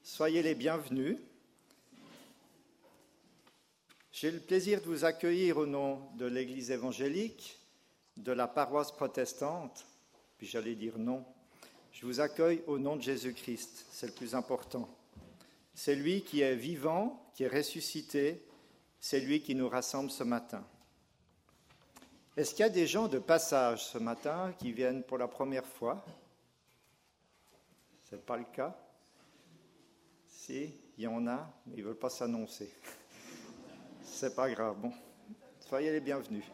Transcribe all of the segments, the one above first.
Soyez les bienvenus. J'ai le plaisir de vous accueillir au nom de l'Église évangélique, de la paroisse protestante, puis j'allais dire non. Je vous accueille au nom de Jésus-Christ, c'est le plus important. C'est lui qui est vivant, qui est ressuscité, c'est lui qui nous rassemble ce matin. Est-ce qu'il y a des gens de passage ce matin qui viennent pour la première fois? Ce n'est pas le cas. Si, il y en a, mais ils ne veulent pas s'annoncer. C'est pas grave. Bon, soyez les bienvenus.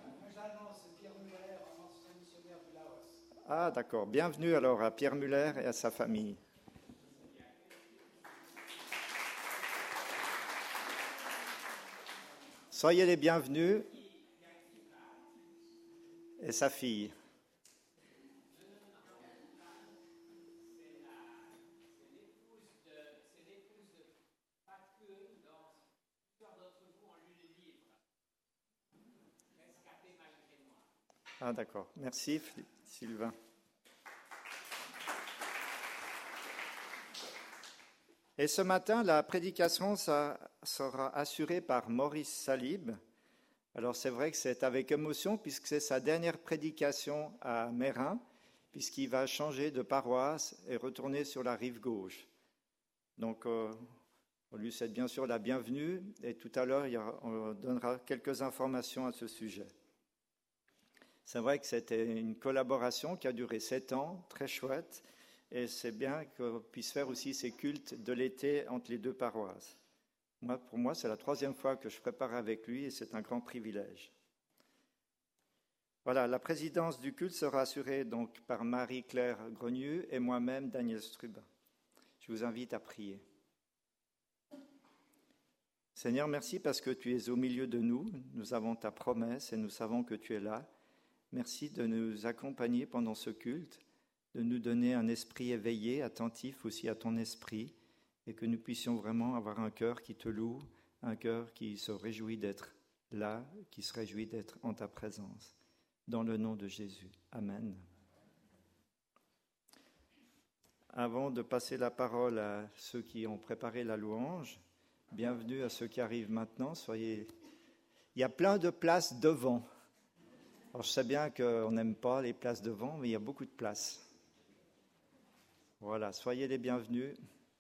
Ah, d'accord. Bienvenue alors à Pierre Muller et à sa famille. Soyez les bienvenus et sa fille. Ah, d'accord. Merci, Sylvain. Et ce matin, la prédication sera assurée par Maurice Salib. Alors, c'est vrai que c'est avec émotion, puisque c'est sa dernière prédication à Meyrin, puisqu'il va changer de paroisse et retourner sur la rive gauche. Donc, on lui souhaite bien sûr la bienvenue, et tout à l'heure, on donnera quelques informations à ce sujet. C'est vrai que c'était une collaboration qui a duré 7 ans, très chouette, et c'est bien qu'on puisse faire aussi ces cultes de l'été entre les deux paroisses. Pour moi, c'est la 3e fois que je prépare avec lui, et c'est un grand privilège. Voilà, la présidence du culte sera assurée donc par Marie-Claire Grenieux et moi-même, Daniel Strubin. Je vous invite à prier. Seigneur, merci parce que tu es au milieu de nous. Nous avons ta promesse et nous savons que tu es là. Merci de nous accompagner pendant ce culte, de nous donner un esprit éveillé, attentif aussi à ton esprit, et que nous puissions vraiment avoir un cœur qui te loue, un cœur qui se réjouit d'être là, qui se réjouit d'être en ta présence. Dans le nom de Jésus. Amen. Avant de passer la parole à ceux qui ont préparé la louange, bienvenue à ceux qui arrivent maintenant. Il y a plein de places devant. Alors, je sais bien qu'on n'aime pas les places devant, mais il y a beaucoup de places. Voilà, soyez les bienvenus.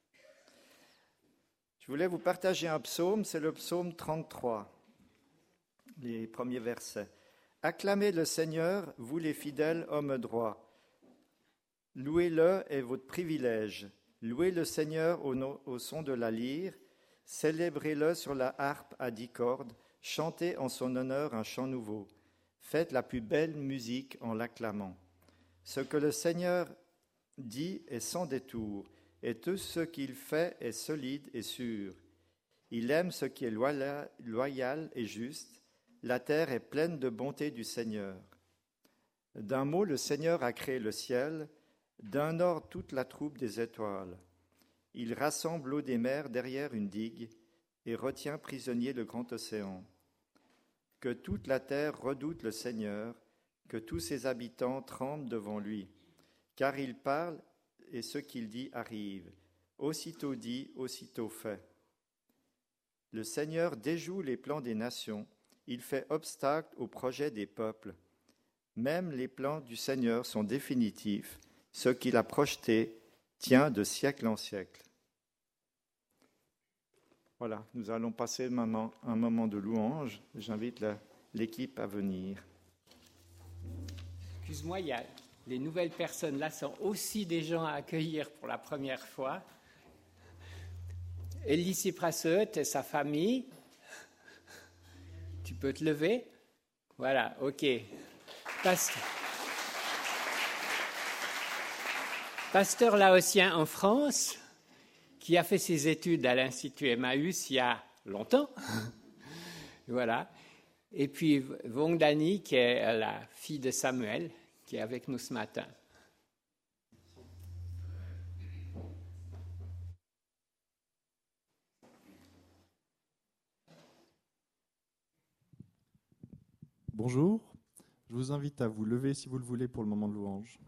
Je voulais vous partager un psaume, c'est le psaume 33, les premiers versets. « Acclamez le Seigneur, vous les fidèles hommes droits. Louez-le est votre privilège. Louez le Seigneur au son de la lyre. Célébrez-le sur la harpe à 10 cordes. Chantez en son honneur un chant nouveau. Faites la plus belle musique en l'acclamant. Ce que le Seigneur dit est sans détour, et tout ce qu'il fait est solide et sûr. Il aime ce qui est loyal et juste. La terre est pleine de bonté du Seigneur. D'un mot, le Seigneur a créé le ciel, d'un ordre toute la troupe des étoiles. Il rassemble l'eau des mers derrière une digue et retient prisonnier le grand océan. Que toute la terre redoute le Seigneur, que tous ses habitants tremblent devant lui. Car il parle et ce qu'il dit arrive. Aussitôt dit, aussitôt fait. Le Seigneur déjoue les plans des nations, il fait obstacle aux projets des peuples. Même les plans du Seigneur sont définitifs, ce qu'il a projeté tient de siècle en siècle. Voilà, nous allons passer un moment de louange. J'invite l'équipe à venir. Excuse-moi, les nouvelles personnes là sont aussi des gens à accueillir pour la première fois. Elise Prasseut et sa famille. Tu peux te lever? Voilà, ok. Pasteur laotien en France, qui a fait ses études à l'Institut Emmaüs il y a longtemps. Voilà. Et puis Vong Dani, qui est la fille de Samuel, qui est avec nous ce matin. Bonjour, je vous invite à vous lever si vous le voulez pour le moment de louange.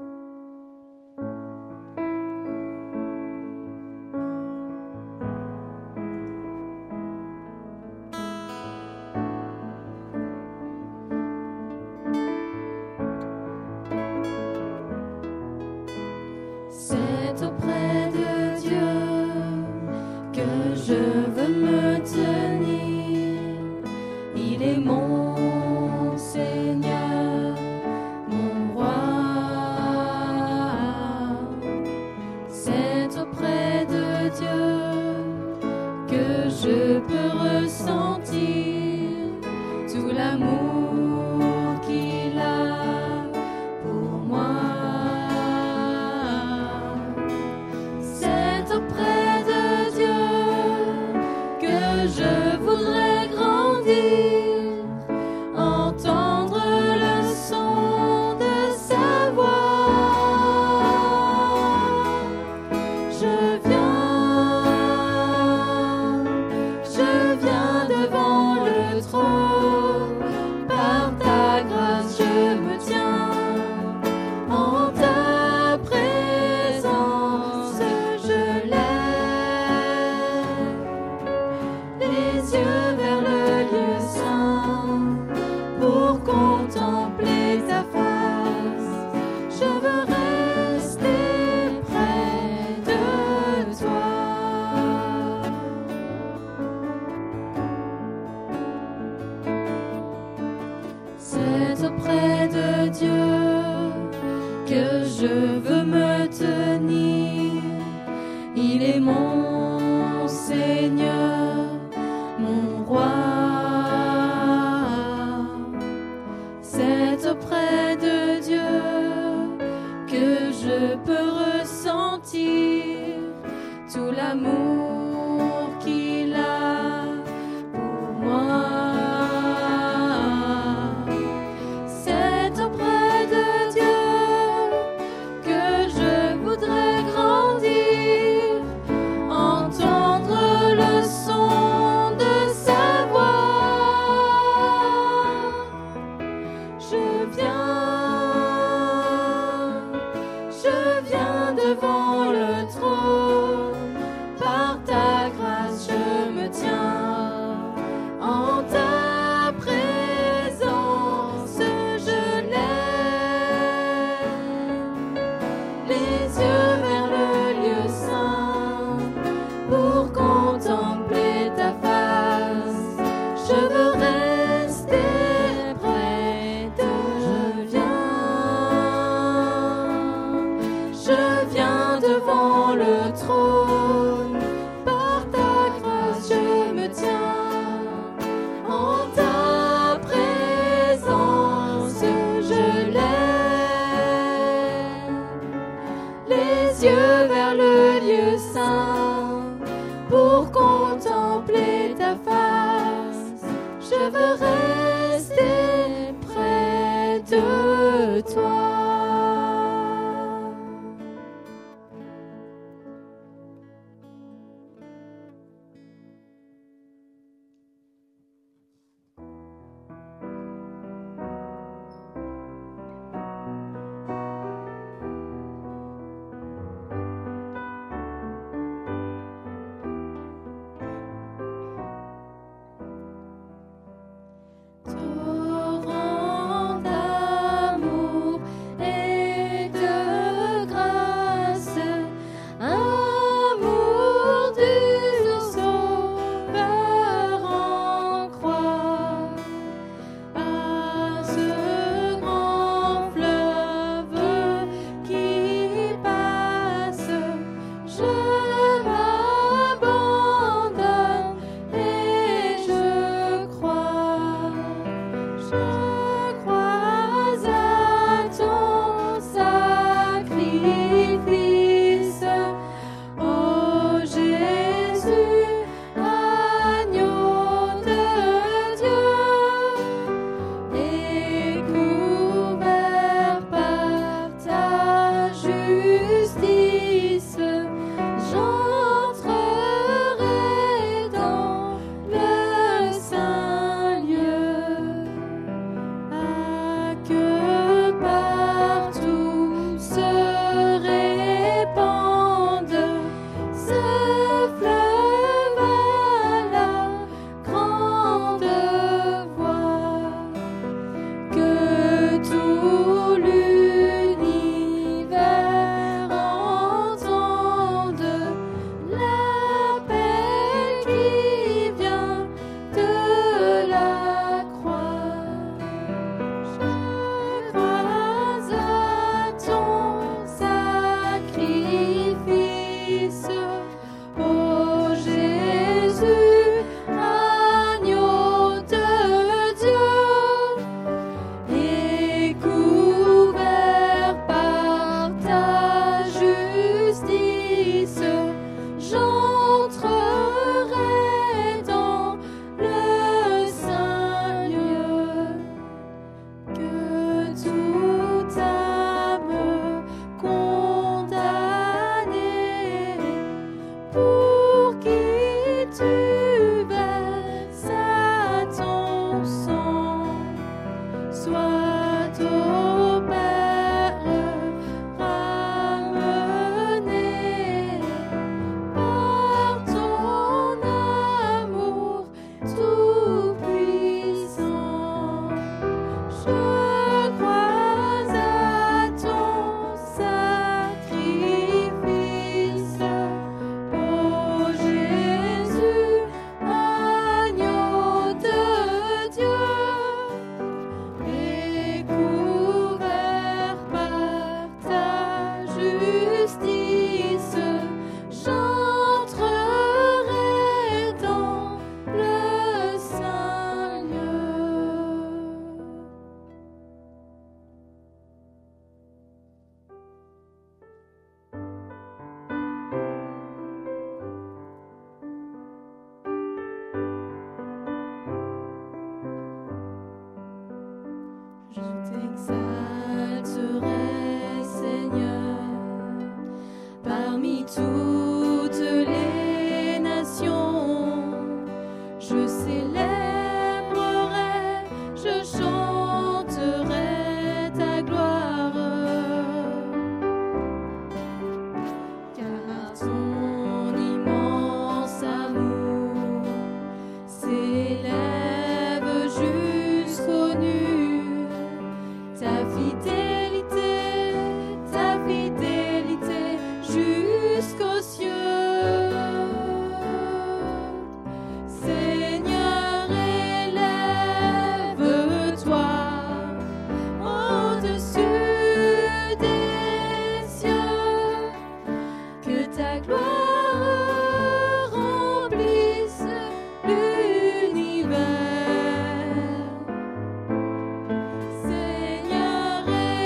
je veux me tenir. Il est mon Seigneur, mon roi. C'est auprès de Dieu que je peux ressentir tout l'amour qu'il a pour moi. C'est auprès de Dieu que je voudrais grandir, entendre le son de sa voix. Je viens devant le trône, par ta grâce je me tiens, en ta présence je lève les yeux vers le lieu saint pour contempler ta face. Je veux rester près de T'exalterai, Seigneur, parmi toutes les nations. Je célébrerai, je chanterai ta gloire. Car ton immense amour s'élève jusqu'aux nues. Ta fidélité jusqu'aux cieux. Seigneur, élève-toi au-dessus des cieux, que ta gloire remplisse l'univers. Seigneur,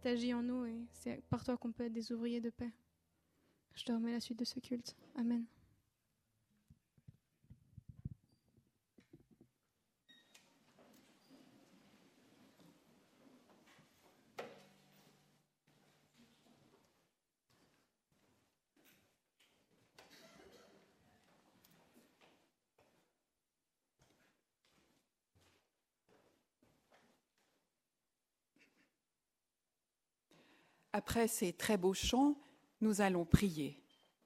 t'agis en nous et c'est par toi qu'on peut être des ouvriers de paix. Je te remets la suite de ce culte. Amen. Après ces très beaux chants, nous allons prier.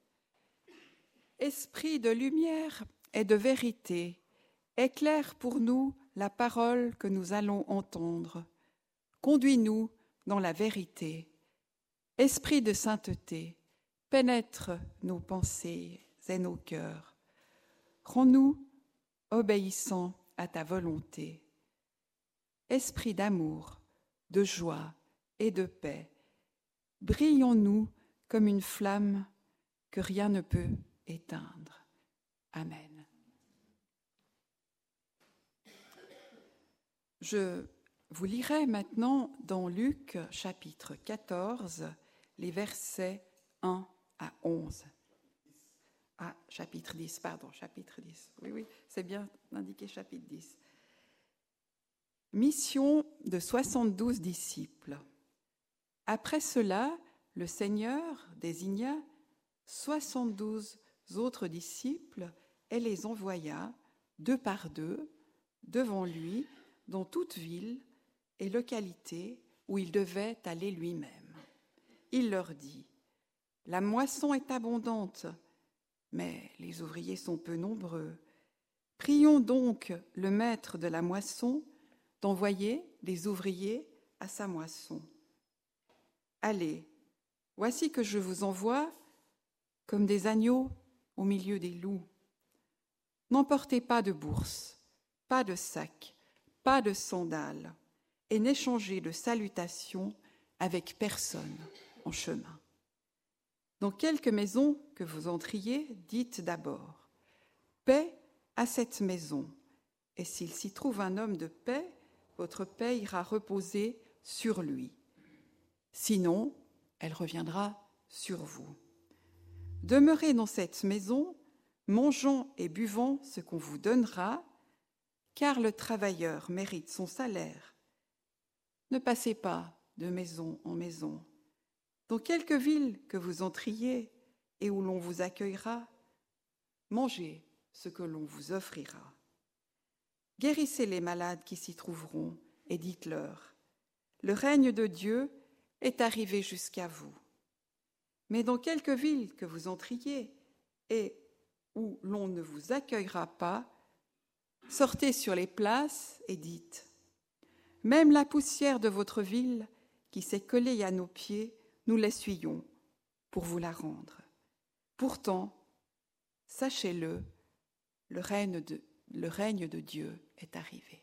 Esprit de lumière et de vérité, éclaire pour nous la parole que nous allons entendre. Conduis-nous dans la vérité. Esprit de sainteté, pénètre nos pensées et nos cœurs. Rends-nous obéissants à ta volonté. Esprit d'amour, de joie et de paix, brillons-nous comme une flamme que rien ne peut éteindre. Amen. Je vous lirai maintenant dans Luc chapitre 14, les versets 1 à 11. Ah, chapitre 10, pardon, chapitre 10. Oui, c'est bien indiqué chapitre 10. Mission de 72 disciples. Après cela, le Seigneur désigna 72 autres disciples et les envoya, 2 par 2, devant lui, dans toute ville et localité où il devait aller lui-même. Il leur dit : « La moisson est abondante, mais les ouvriers sont peu nombreux. Prions donc le maître de la moisson d'envoyer des ouvriers à sa moisson. Allez, voici que je vous envoie comme des agneaux au milieu des loups. N'emportez pas de bourse, pas de sac, pas de sandales, et n'échangez de salutations avec personne en chemin. Dans quelque maison que vous entriez, dites d'abord : paix à cette maison, et s'il s'y trouve un homme de paix, votre paix ira reposer sur lui. Sinon, elle reviendra sur vous. Demeurez dans cette maison, mangeant et buvant ce qu'on vous donnera, car le travailleur mérite son salaire. Ne passez pas de maison en maison. Dans quelque ville que vous entriez et où l'on vous accueillera, mangez ce que l'on vous offrira. Guérissez les malades qui s'y trouveront et dites-leur : le règne de Dieu est arrivé jusqu'à vous. Mais dans quelque ville que vous entriez et où l'on ne vous accueillera pas, sortez sur les places et dites : même la poussière de votre ville qui s'est collée à nos pieds, nous l'essuyons pour vous la rendre. Pourtant, sachez-le, le règne de Dieu est arrivé.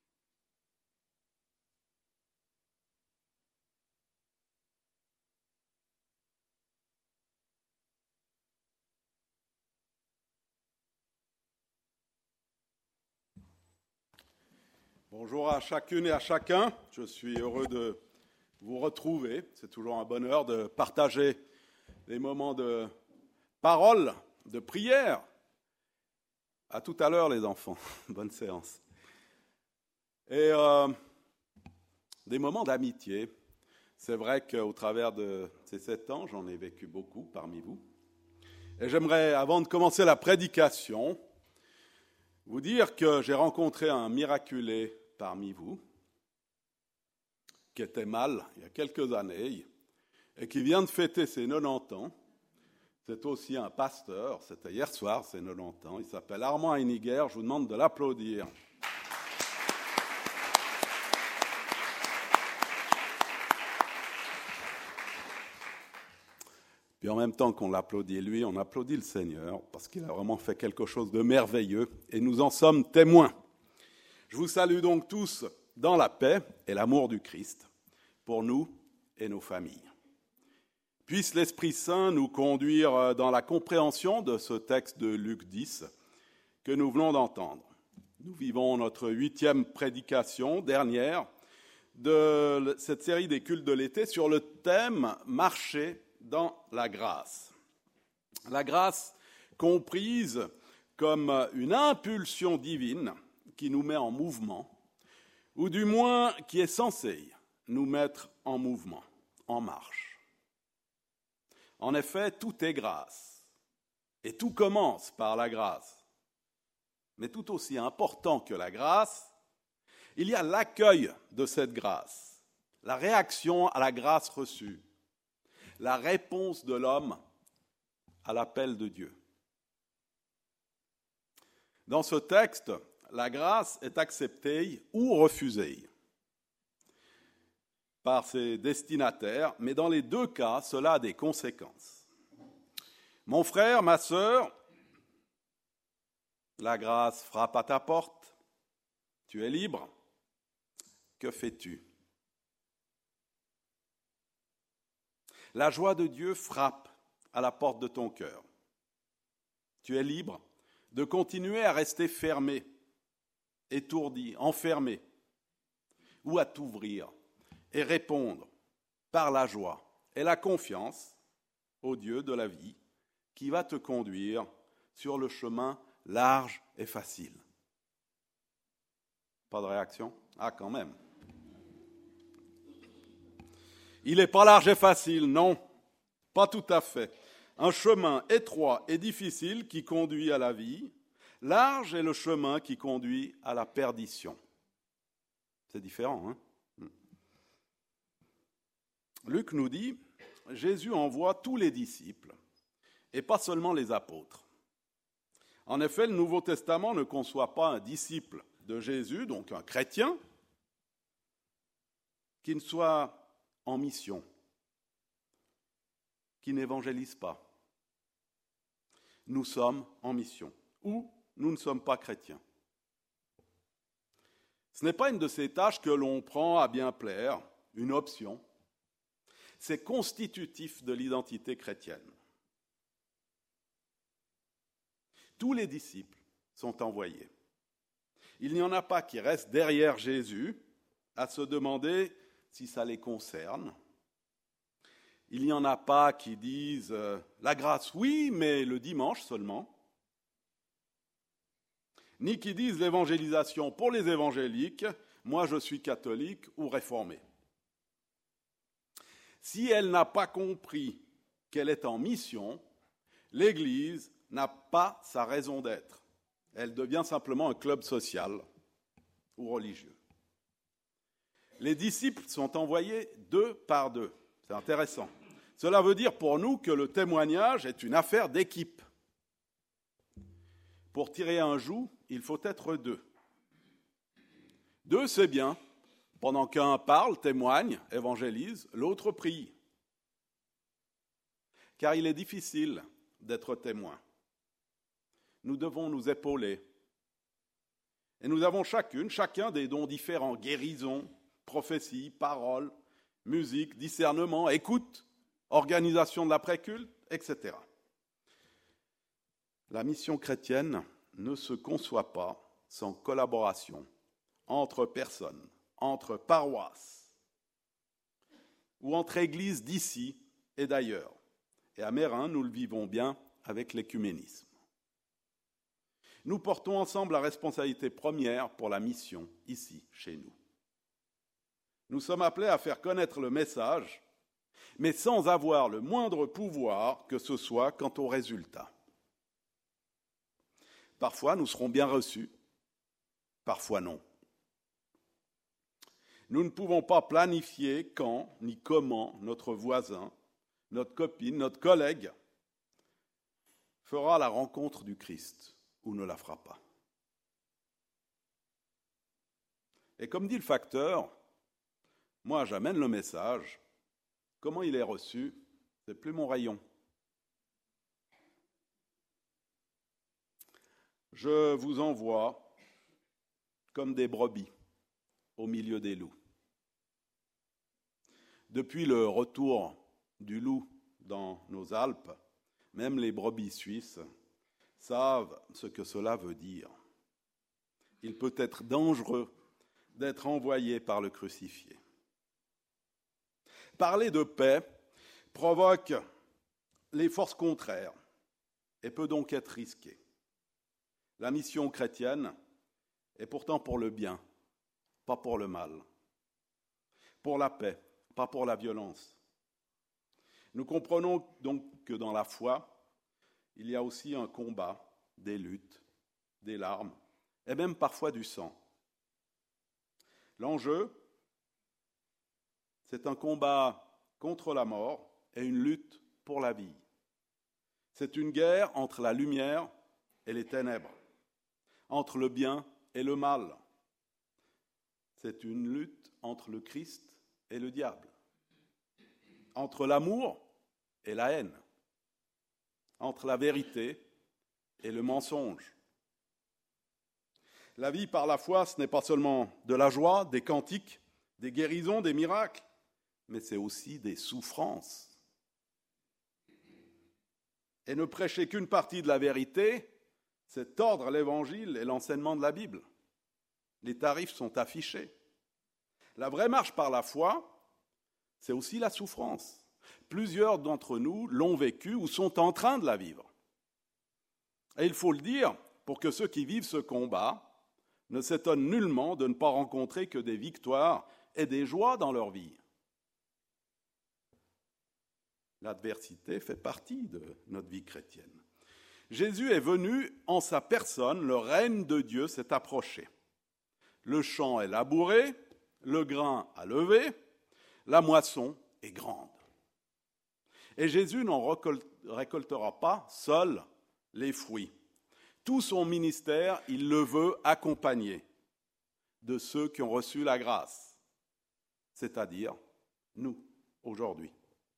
Bonjour à chacune et à chacun, je suis heureux de vous retrouver. C'est toujours un bonheur de partager des moments de parole, de prière. À tout à l'heure les enfants, bonne séance. Et des moments d'amitié. C'est vrai qu'au travers de ces 7 ans, j'en ai vécu beaucoup parmi vous. Et j'aimerais, avant de commencer la prédication, vous dire que j'ai rencontré un miraculé parmi vous, qui était mal il y a quelques années et qui vient de fêter ses 90 ans. C'est aussi un pasteur, c'était hier soir, ses 90 ans. Il s'appelle Armand Heiniger, je vous demande de l'applaudir. Puis en même temps qu'on l'applaudit lui, on applaudit le Seigneur, parce qu'il a vraiment fait quelque chose de merveilleux, et nous en sommes témoins. Je vous salue donc tous dans la paix et l'amour du Christ, pour nous et nos familles. Puisse l'Esprit Saint nous conduire dans la compréhension de ce texte de Luc 10 que nous venons d'entendre. Nous vivons notre 8e prédication, dernière, de cette série des cultes de l'été sur le thème « Marcher dans la grâce ». La grâce comprise comme une impulsion divine qui nous met en mouvement, ou du moins qui est censée nous mettre en mouvement, en marche. En effet, tout est grâce, et tout commence par la grâce. Mais tout aussi important que la grâce, il y a l'accueil de cette grâce, la réaction à la grâce reçue, la réponse de l'homme à l'appel de Dieu. Dans ce texte, la grâce est acceptée ou refusée par ses destinataires, mais dans les deux cas, cela a des conséquences. Mon frère, ma sœur, la grâce frappe à ta porte, tu es libre, que fais-tu? La joie de Dieu frappe à la porte de ton cœur. Tu es libre de continuer à rester fermé, étourdi, enfermé, ou à t'ouvrir et répondre par la joie et la confiance au Dieu de la vie qui va te conduire sur le chemin large et facile. Pas de réaction? Ah, quand même. Il n'est pas large et facile, non, pas tout à fait. Un chemin étroit et difficile qui conduit à la vie, large est le chemin qui conduit à la perdition. C'est différent, hein? Luc nous dit, Jésus envoie tous les disciples, et pas seulement les apôtres. En effet, le Nouveau Testament ne conçoit pas un disciple de Jésus, donc un chrétien, qui ne soit en mission, qui n'évangélise pas. Nous sommes en mission, ou nous ne sommes pas chrétiens. Ce n'est pas une de ces tâches que l'on prend à bien plaire, une option. C'est constitutif de l'identité chrétienne. Tous les disciples sont envoyés. Il n'y en a pas qui restent derrière Jésus à se demander si ça les concerne. Il n'y en a pas qui disent la grâce, oui, mais le dimanche seulement. Ni qui disent l'évangélisation pour les évangéliques, moi je suis catholique ou réformé. Si elle n'a pas compris qu'elle est en mission, l'Église n'a pas sa raison d'être. Elle devient simplement un club social ou religieux. Les disciples sont envoyés deux par deux. C'est intéressant. Cela veut dire pour nous que le témoignage est une affaire d'équipe. Pour tirer un joug, il faut être deux. Deux, c'est bien. Pendant qu'un parle, témoigne, évangélise, l'autre prie. Car il est difficile d'être témoin. Nous devons nous épauler. Et nous avons chacun des dons différents, guérison, prophétie, parole, musique, discernement, écoute, organisation de l'après-culte, etc. La mission chrétienne ne se conçoit pas sans collaboration entre personnes, entre paroisses ou entre églises d'ici et d'ailleurs. Et à Meyrin, nous le vivons bien avec l'écuménisme. Nous portons ensemble la responsabilité première pour la mission ici, chez nous. Nous sommes appelés à faire connaître le message, mais sans avoir le moindre pouvoir que ce soit quant au résultat. Parfois, nous serons bien reçus, parfois non. Nous ne pouvons pas planifier quand ni comment notre voisin, notre copine, notre collègue fera la rencontre du Christ ou ne la fera pas. Et comme dit le facteur, moi j'amène le message, comment il est reçu, c'est plus mon rayon. Je vous envoie comme des brebis au milieu des loups. Depuis le retour du loup dans nos Alpes, même les brebis suisses savent ce que cela veut dire. Il peut être dangereux d'être envoyé par le crucifié. parler de paix provoque les forces contraires et peut donc être risqué. La mission chrétienne est pourtant pour le bien, pas pour le mal, pour la paix, pas pour la violence. Nous comprenons donc que dans la foi, il y a aussi un combat, des luttes, des larmes, et même parfois du sang. L'enjeu, c'est un combat contre la mort et une lutte pour la vie. C'est une guerre entre la lumière et les ténèbres, entre le bien et le mal. C'est une lutte entre le Christ et le diable, entre l'amour et la haine, entre la vérité et le mensonge. La vie par la foi, ce n'est pas seulement de la joie, des cantiques, des guérisons, des miracles, mais c'est aussi des souffrances. Et ne prêcher qu'une partie de la vérité, c'est tordre l'évangile et l'enseignement de la Bible. Les tarifs sont affichés. La vraie marche par la foi, c'est aussi la souffrance. Plusieurs d'entre nous l'ont vécue ou sont en train de la vivre. Et il faut le dire, pour que ceux qui vivent ce combat ne s'étonnent nullement de ne pas rencontrer que des victoires et des joies dans leur vie. L'adversité fait partie de notre vie chrétienne. Jésus est venu en sa personne, le règne de Dieu s'est approché. Le champ est labouré, le grain a levé, la moisson est grande. Et Jésus n'en récoltera pas seul les fruits. Tout son ministère, il le veut accompagné de ceux qui ont reçu la grâce, c'est-à-dire nous, aujourd'hui.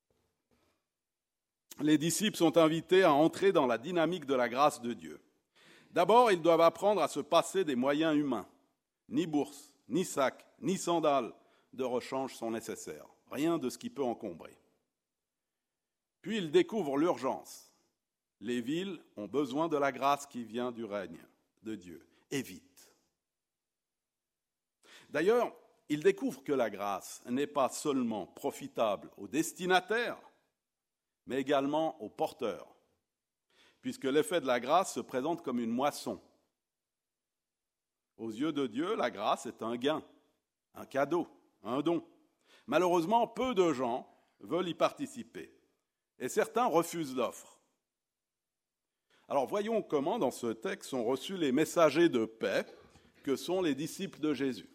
Les disciples sont invités à entrer dans la dynamique de la grâce de Dieu. D'abord, ils doivent apprendre à se passer des moyens humains. Ni bourse, ni sac, ni sandales de rechange sont nécessaires. Rien de ce qui peut encombrer. Puis ils découvrent l'urgence. Les villes ont besoin de la grâce qui vient du règne de Dieu, et vite. D'ailleurs, ils découvrent que la grâce n'est pas seulement profitable aux destinataires, mais également aux porteurs, puisque l'effet de la grâce se présente comme une moisson. Aux yeux de Dieu, la grâce est un gain, un cadeau, un don. Malheureusement, peu de gens veulent y participer, et certains refusent l'offre. Alors voyons comment dans ce texte sont reçus les messagers de paix que sont les disciples de Jésus.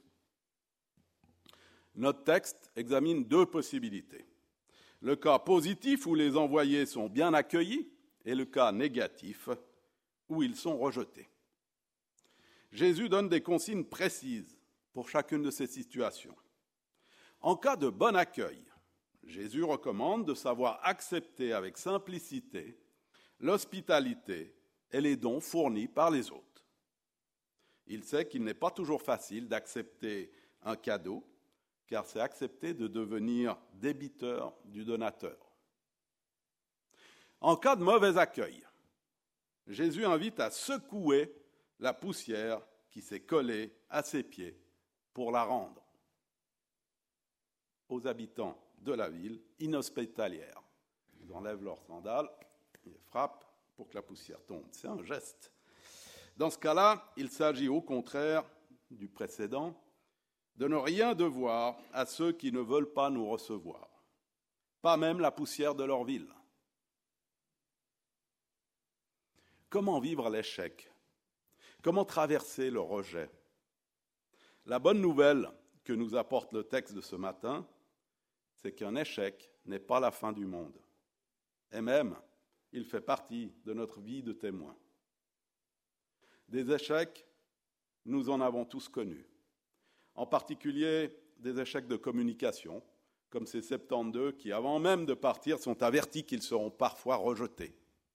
Notre texte examine deux possibilités. Le cas positif où les envoyés sont bien accueillis et le cas négatif où ils sont rejetés. Jésus donne des consignes précises pour chacune de ces situations. En cas de bon accueil, Jésus recommande de savoir accepter avec simplicité l'hospitalité et les dons fournis par les autres. Il sait qu'il n'est pas toujours facile d'accepter un cadeau, car c'est accepter de devenir débiteur du donateur. En cas de mauvais accueil, Jésus invite à secouer la poussière qui s'est collée à ses pieds pour la rendre aux habitants de la ville inhospitalière. Ils enlèvent leurs sandales, ils frappent pour que la poussière tombe. C'est un geste. Dans ce cas-là, il s'agit au contraire du précédent, de ne rien devoir à ceux qui ne veulent pas nous recevoir, pas même la poussière de leur ville. Comment vivre l'échec? Comment traverser le rejet? La bonne nouvelle que nous apporte le texte de ce matin, c'est qu'un échec n'est pas la fin du monde. Et même, il fait partie de notre vie de témoin. Des échecs, nous en avons tous connus. En particulier des échecs de communication, comme ces 72 qui, avant même de partir, sont avertis qu'ils seront parfois rejetés.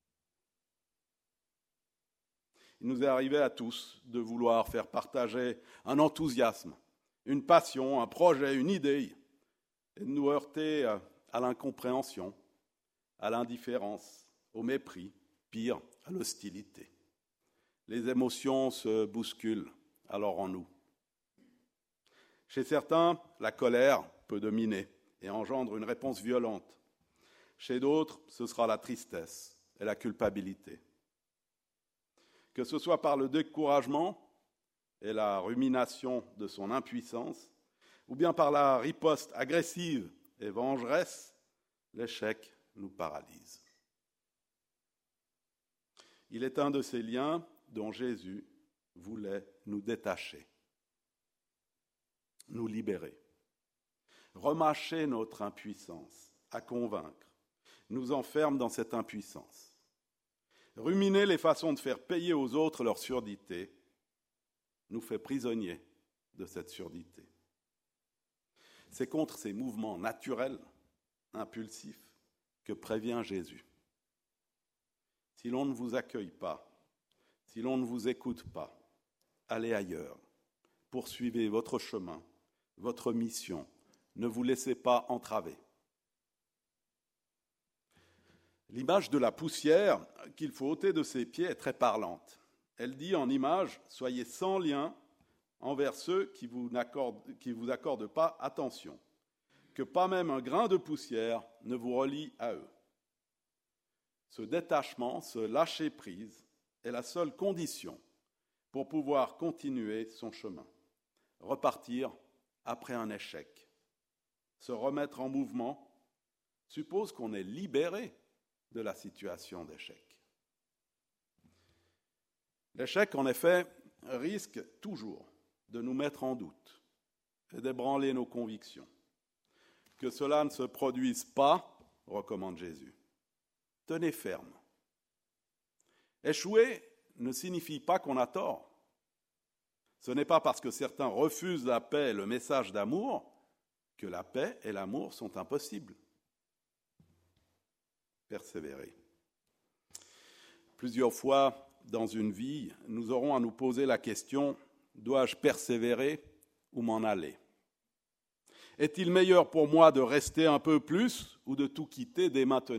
Il nous est arrivé à tous de vouloir faire partager un enthousiasme, une passion, un projet, une idée, et de nous heurter à l'incompréhension, à l'indifférence, au mépris, pire, à l'hostilité. Les émotions se bousculent alors en nous. Chez certains, la colère peut dominer et engendre une réponse violente. Chez d'autres, ce sera la tristesse et la culpabilité. Que ce soit par le découragement et la rumination de son impuissance, ou bien par la riposte agressive et vengeresse, l'échec nous paralyse. Il est un de ces liens dont Jésus voulait nous détacher, nous libérer, remâcher notre impuissance à convaincre, nous enferme dans cette impuissance. Ruminer les façons de faire payer aux autres leur surdité nous fait prisonniers de cette surdité. C'est contre ces mouvements naturels, impulsifs, que prévient Jésus. Si l'on ne vous accueille pas, si l'on ne vous écoute pas, allez ailleurs, poursuivez votre chemin, votre mission, ne vous laissez pas entraver. L'image de la poussière qu'il faut ôter de ses pieds est très parlante. Elle dit en image, soyez sans lien envers ceux qui vous accordent pas attention, que pas même un grain de poussière ne vous relie à eux. Ce détachement, ce lâcher-prise est la seule condition pour pouvoir continuer son chemin, repartir après un échec. Se remettre en mouvement suppose qu'on est libéré de la situation d'échec. L'échec, en effet, risque toujours de nous mettre en doute et d'ébranler nos convictions. Que cela ne se produise pas, recommande Jésus. Tenez ferme. Échouer ne signifie pas qu'on a tort. Ce n'est pas parce que certains refusent la paix et le message d'amour que la paix et l'amour sont impossibles. Persévérer. Plusieurs fois dans une vie, nous aurons à nous poser la question, dois-je persévérer ou m'en aller ? Est-il meilleur pour moi de rester un peu plus ou de tout quitter dès maintenant ?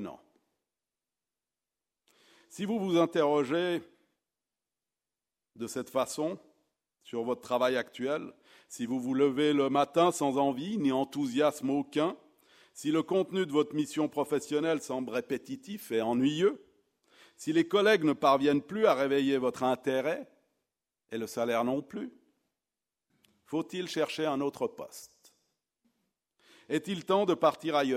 Si vous vous interrogez de cette façon sur votre travail actuel, si vous vous levez le matin sans envie ni enthousiasme aucun, si le contenu de votre mission professionnelle semble répétitif et ennuyeux, si les collègues ne parviennent plus à réveiller votre intérêt et le salaire non plus, faut-il chercher un autre poste ? Est-il temps de partir ailleurs ?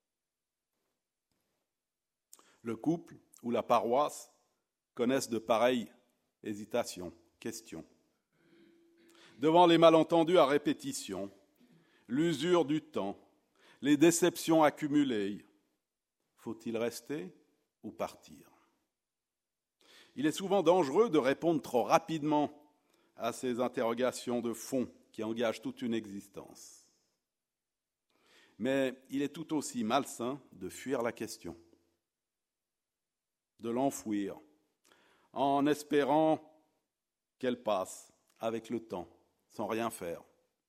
Le couple ou la paroisse connaissent de pareilles hésitations, questions. Devant les malentendus à répétition, l'usure du temps, les déceptions accumulées, faut-il rester ou partir ? Il est souvent dangereux de répondre trop rapidement à ces interrogations de fond qui engagent toute une existence. Mais il est tout aussi malsain de fuir la question, de l'enfouir, en espérant qu'elle passe avec le temps, sans rien faire.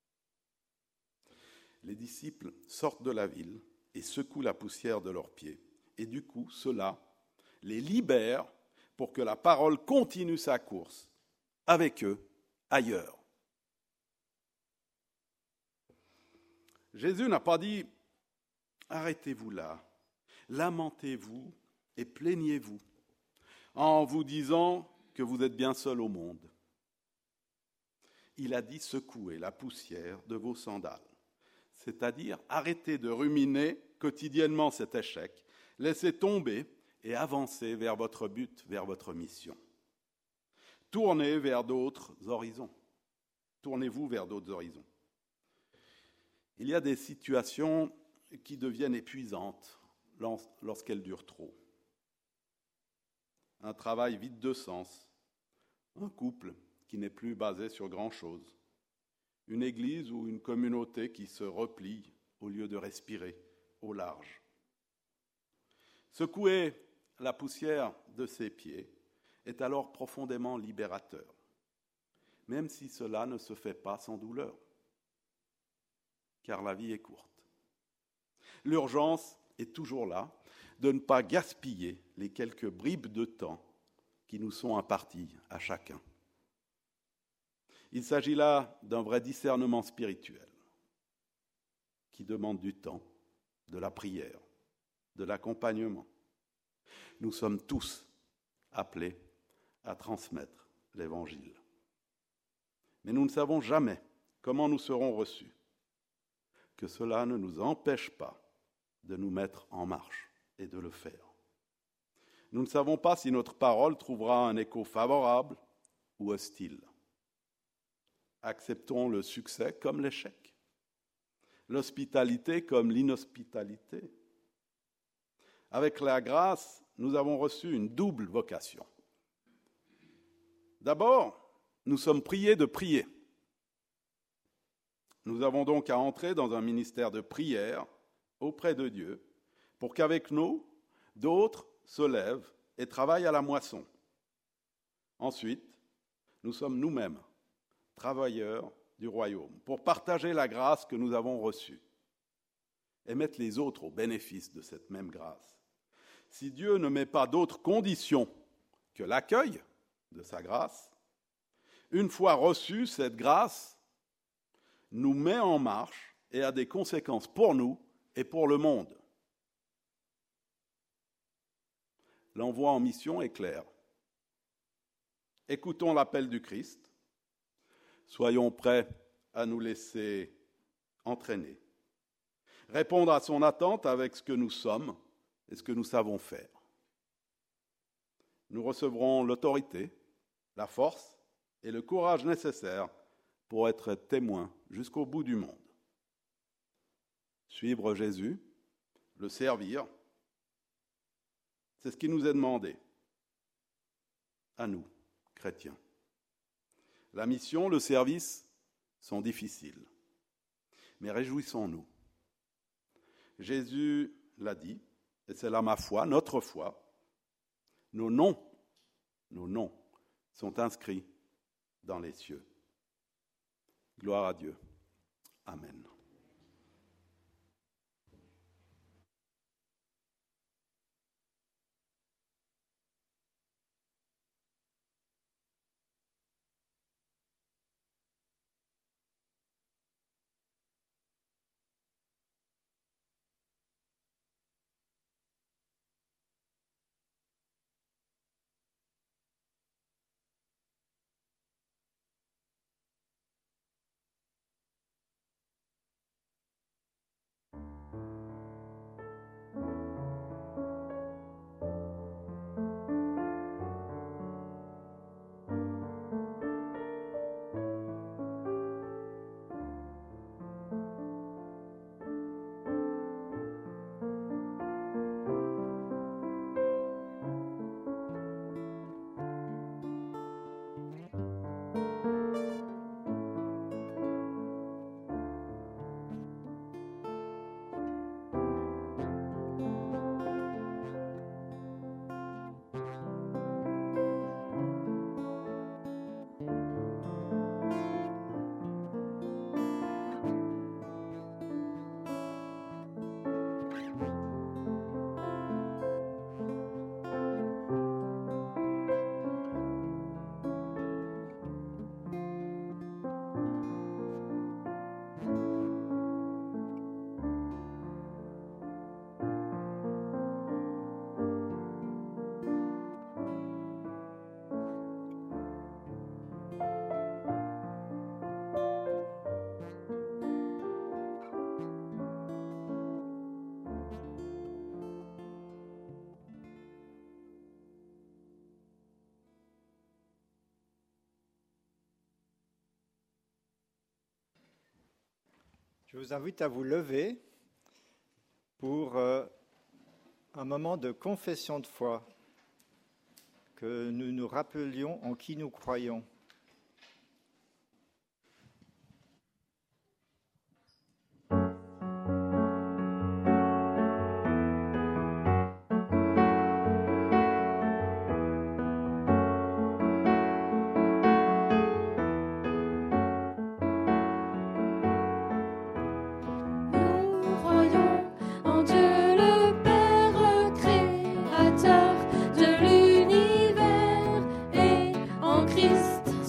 Les disciples sortent de la ville et secouent la poussière de leurs pieds. Et du coup, cela les libère pour que la parole continue sa course avec eux ailleurs. Jésus n'a pas dit « arrêtez-vous là, lamentez-vous et plaignez-vous en vous disant que vous êtes bien seul au monde ». Il a dit « secouez la poussière de vos sandales ». C'est-à-dire arrêtez de ruminer quotidiennement cet échec, laissez tomber et avancez vers votre but, vers votre mission. Tournez vers d'autres horizons. Tournez-vous vers d'autres horizons. Il y a des situations qui deviennent épuisantes lorsqu'elles durent trop. Un travail vide de sens, un couple qui n'est plus basé sur grand-chose, une église ou une communauté qui se replie au lieu de respirer au large. Secouer la poussière de ses pieds est alors profondément libérateur, même si cela ne se fait pas sans douleur, car la vie est courte. L'urgence est toujours là de ne pas gaspiller les quelques bribes de temps qui nous sont imparties à chacun. Il s'agit là d'un vrai discernement spirituel qui demande du temps, de la prière, de l'accompagnement. Nous sommes tous appelés à transmettre l'Évangile. Mais nous ne savons jamais comment nous serons reçus. Que cela ne nous empêche pas de nous mettre en marche et de le faire. Nous ne savons pas si notre parole trouvera un écho favorable ou hostile. Acceptons le succès comme l'échec, l'hospitalité comme l'inhospitalité. Avec la grâce, nous avons reçu une double vocation. D'abord, nous sommes priés de prier. Nous avons donc à entrer dans un ministère de prière auprès de Dieu pour qu'avec nous, d'autres se lèvent et travaillent à la moisson. Ensuite, nous sommes nous-mêmes travailleurs du royaume pour partager la grâce que nous avons reçue et mettre les autres au bénéfice de cette même grâce. Si Dieu ne met pas d'autres conditions que l'accueil de sa grâce, une fois reçue, cette grâce nous met en marche et a des conséquences pour nous et pour le monde. L'envoi en mission est clair. Écoutons l'appel du Christ. Soyons prêts à nous laisser entraîner. Répondre à son attente avec ce que nous sommes et ce que nous savons faire. Nous recevrons l'autorité, la force et le courage nécessaires pour être témoins jusqu'au bout du monde. Suivre Jésus, le servir, c'est ce qui nous est demandé, à nous, chrétiens. La mission, le service sont difficiles, mais réjouissons-nous. Jésus l'a dit, et c'est là ma foi, notre foi, nos noms sont inscrits dans les cieux. Gloire à Dieu. Amen. Je vous invite à vous lever pour un moment de confession de foi, que nous nous rappelions en qui nous croyons. Créateur de l'univers, et en Christ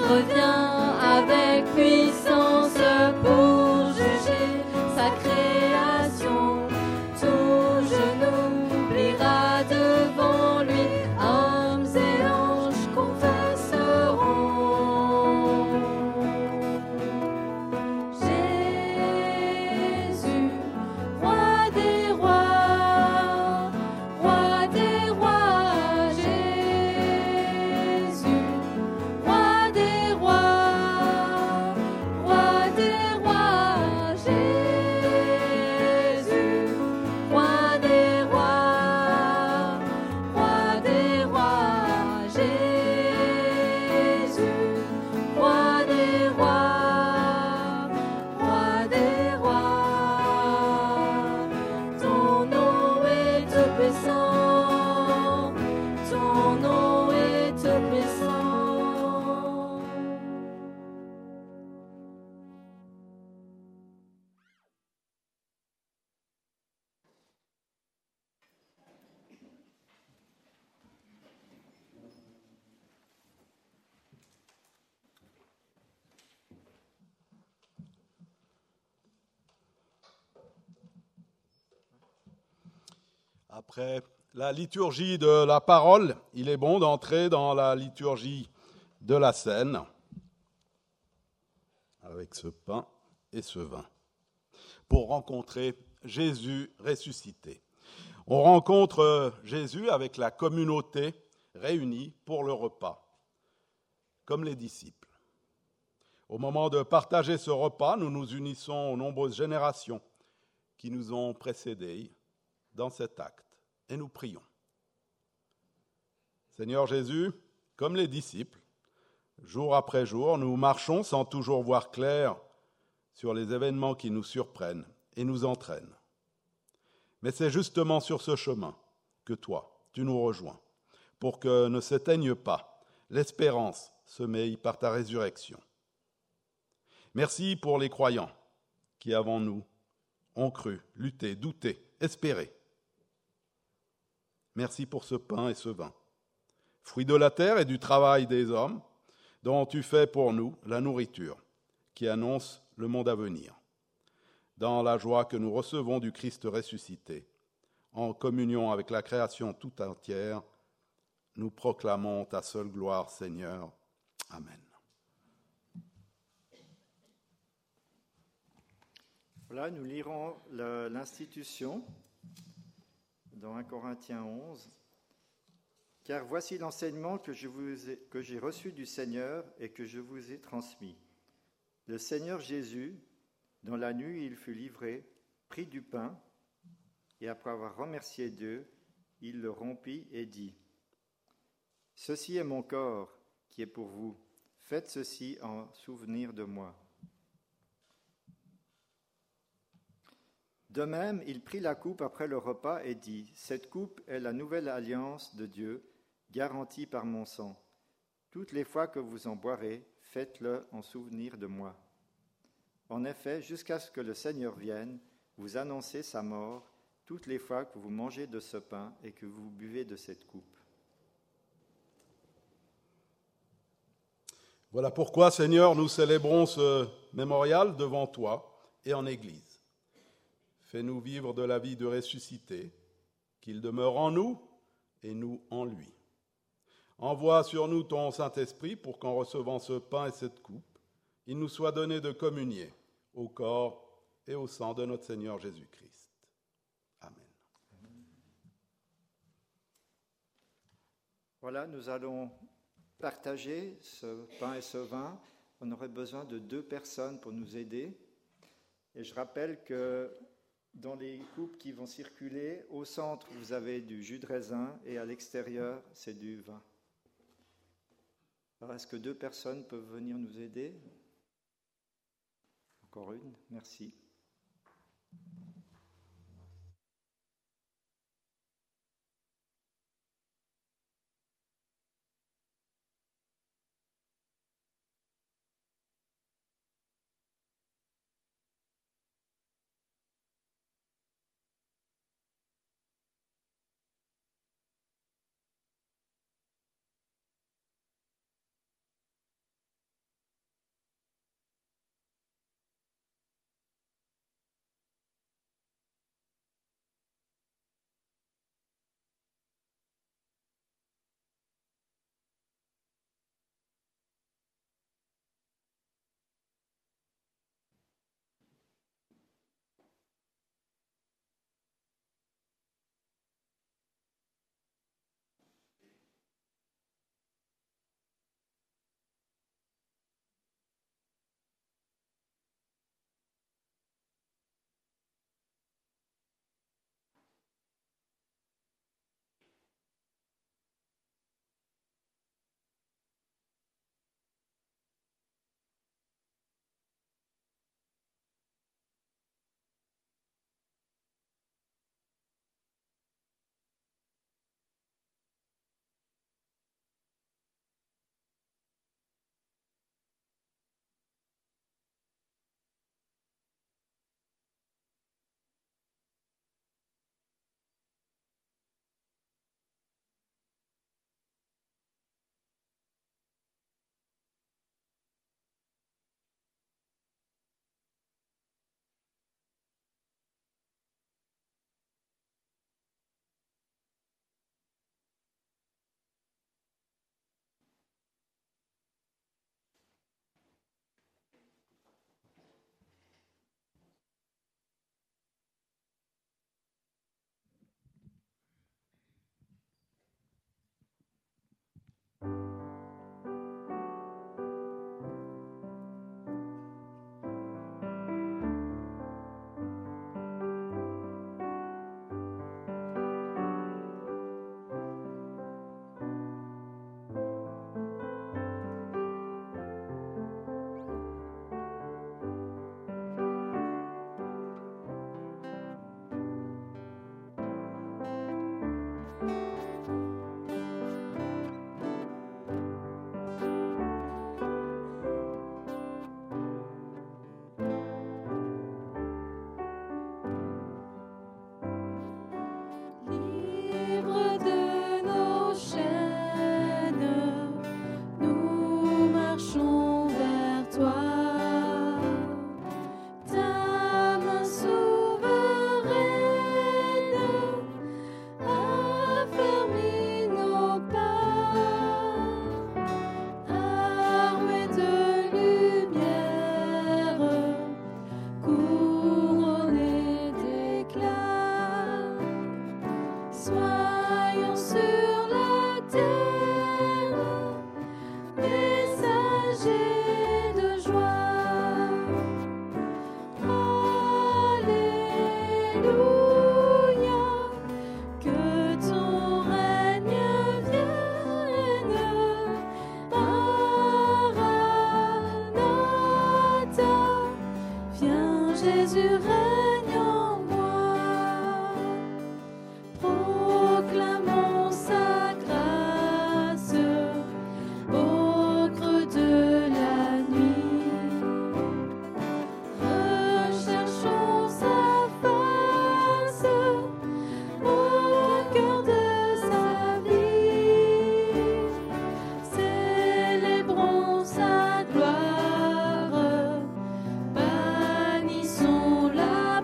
revient avec puissance pour juger sa création. Tout genou pliera devant lui, hommes et anges confesseront. Jésus, roi des rois, roi des rois, Jésus, roi des rois, roi des rois, Jésus, roi des rois, roi des rois, Jésus, roi des rois, roi des rois. Ton nom est tout puissant, ton nom est tout puissant. Après la liturgie de la parole, il est bon d'entrer dans la liturgie de la scène avec ce pain et ce vin pour rencontrer Jésus ressuscité. On rencontre Jésus avec la communauté réunie pour le repas, comme les disciples. Au moment de partager ce repas, nous nous unissons aux nombreuses générations qui nous ont précédés dans cet acte. Et nous prions. Seigneur Jésus, comme les disciples, jour après jour, nous marchons sans toujours voir clair sur les événements qui nous surprennent et nous entraînent. Mais c'est justement sur ce chemin que toi, tu nous rejoins, pour que ne s'éteigne pas l'espérance semée par ta résurrection. Merci pour les croyants qui, avant nous, ont cru, lutté, douté, espéré. Merci pour ce pain et ce vin, fruit de la terre et du travail des hommes, dont tu fais pour nous la nourriture qui annonce le monde à venir. Dans la joie que nous recevons du Christ ressuscité, en communion avec la création tout entière, nous proclamons ta seule gloire, Seigneur. Amen. Voilà, nous lirons l'institution dans 1 Corinthiens 11. « Car voici l'enseignement que j'ai reçu du Seigneur et que je vous ai transmis. Le Seigneur Jésus, dans la nuit il fut livré, prit du pain, et après avoir remercié Dieu, il le rompit et dit : Ceci est mon corps qui est pour vous. Faites ceci en souvenir de moi. De même, il prit la coupe après le repas et dit : Cette coupe est la nouvelle alliance de Dieu, garantie par mon sang. Toutes les fois que vous en boirez, faites-le en souvenir de moi. En effet, jusqu'à ce que le Seigneur vienne, vous annoncez sa mort toutes les fois que vous mangez de ce pain et que vous buvez de cette coupe. Voilà pourquoi, Seigneur, nous célébrons ce mémorial devant toi et en Église. Fais-nous vivre de la vie de ressuscité, qu'il demeure en nous et nous en lui. Envoie sur nous ton Saint-Esprit pour qu'en recevant ce pain et cette coupe, il nous soit donné de communier au corps et au sang de notre Seigneur Jésus-Christ. Amen. Voilà, nous allons partager ce pain et ce vin. On aurait besoin de 2 personnes pour nous aider. Et je rappelle que dans les coupes qui vont circuler, au centre, vous avez du jus de raisin et à l'extérieur, c'est du vin. Alors, est-ce que 2 personnes peuvent venir nous aider ? Encore une, merci. Jésus règne en moi. Proclamons sa grâce au creux de la nuit. Recherchons sa face au cœur de sa vie. Célébrons sa gloire, bannissons la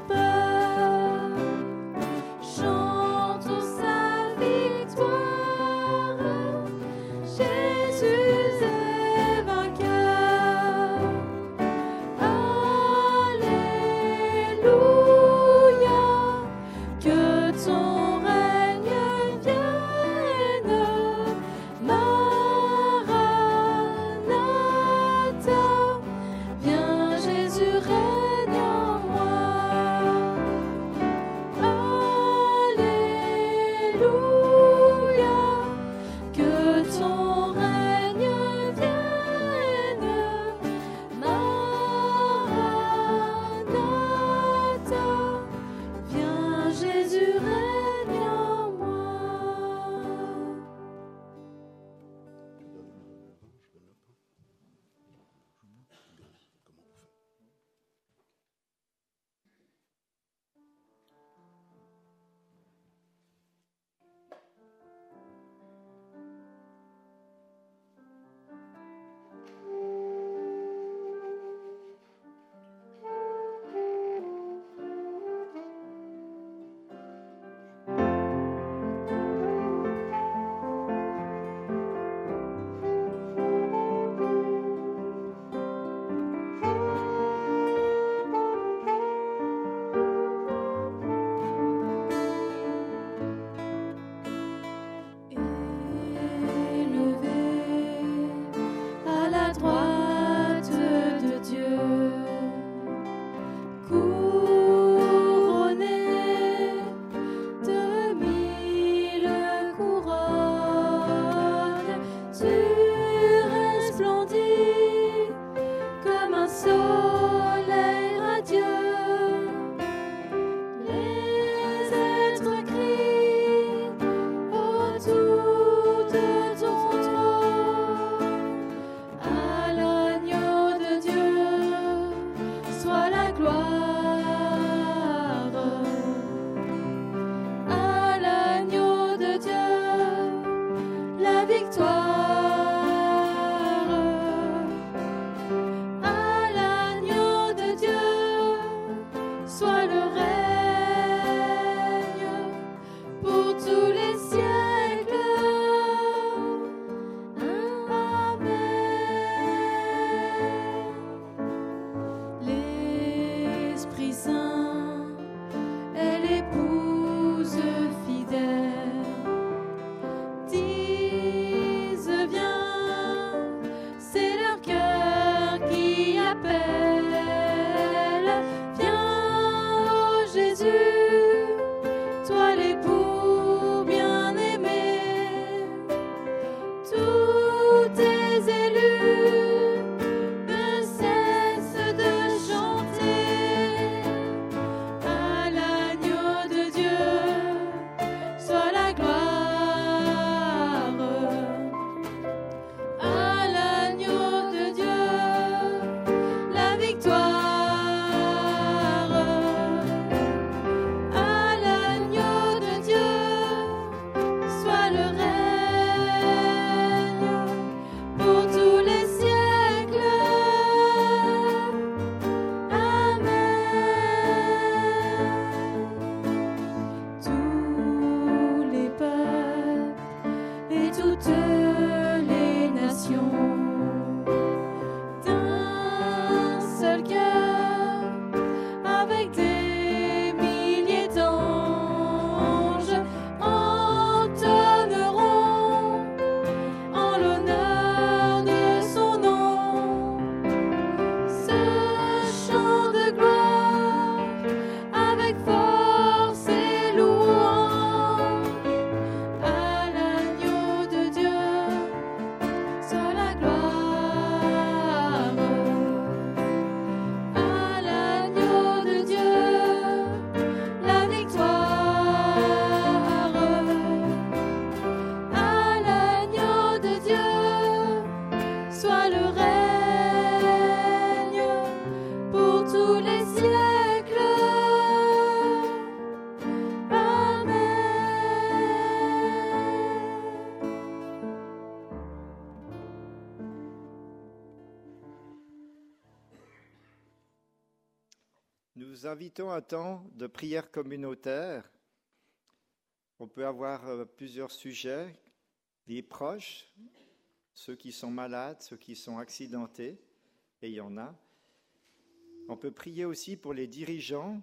Nous invitons à un temps de prière communautaire. On peut avoir plusieurs sujets, les proches, ceux qui sont malades, ceux qui sont accidentés, et il y en a. On peut prier aussi pour les dirigeants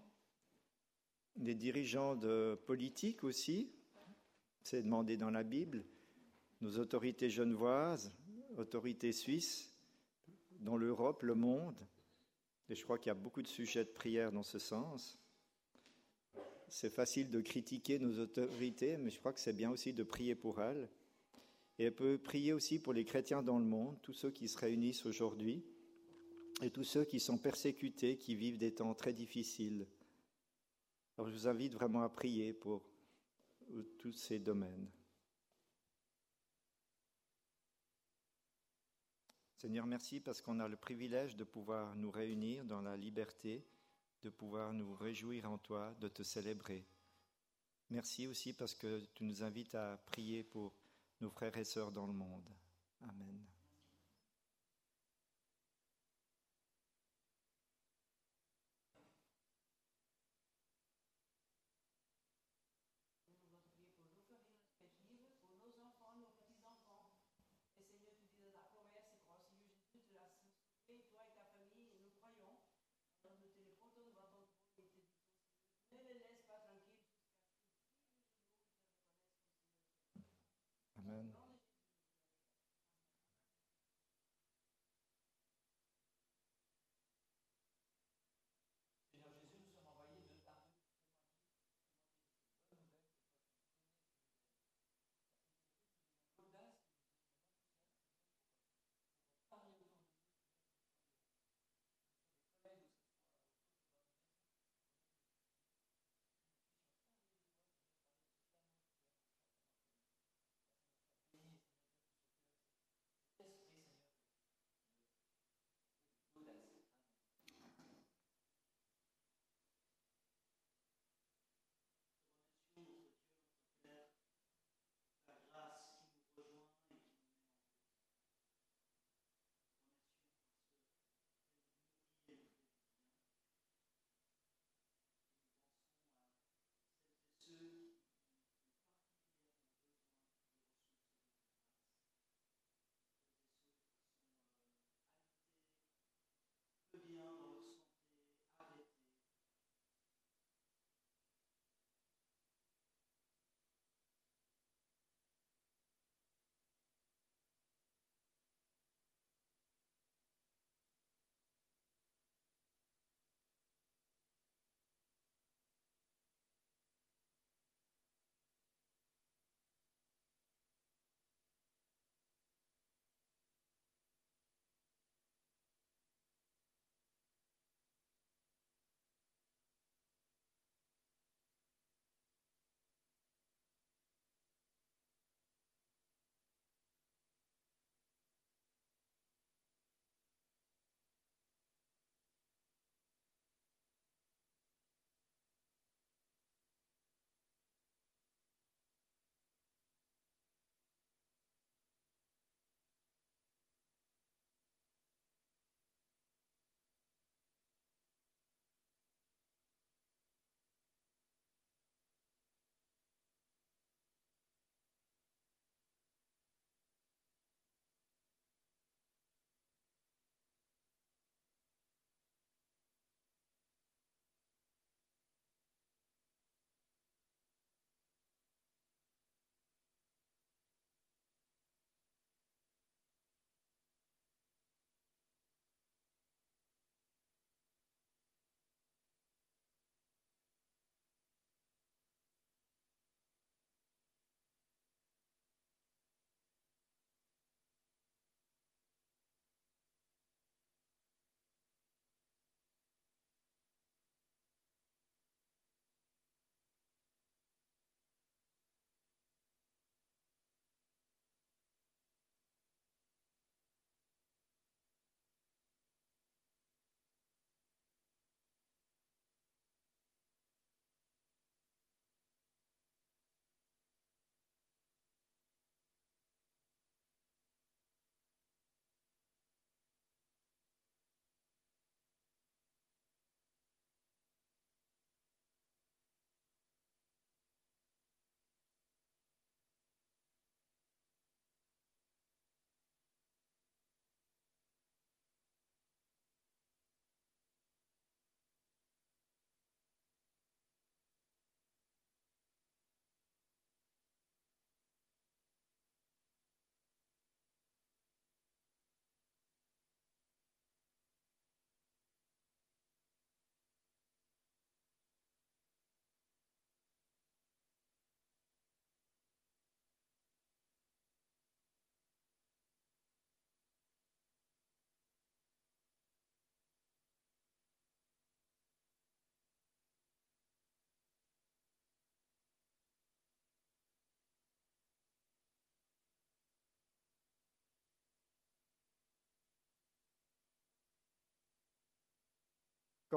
de politique aussi, c'est demandé dans la Bible, nos autorités genevoises, autorités suisses, dans l'Europe, le monde. Et je crois qu'il y a beaucoup de sujets de prière dans ce sens. C'est facile de critiquer nos autorités, mais je crois que c'est bien aussi de prier pour elles. Et on peut prier aussi pour les chrétiens dans le monde, tous ceux qui se réunissent aujourd'hui, et tous ceux qui sont persécutés, qui vivent des temps très difficiles. Alors je vous invite vraiment à prier pour tous ces domaines. Seigneur, merci parce qu'on a le privilège de pouvoir nous réunir dans la liberté, de pouvoir nous réjouir en toi, de te célébrer. Merci aussi parce que tu nous invites à prier pour nos frères et sœurs dans le monde. Amen. Amen.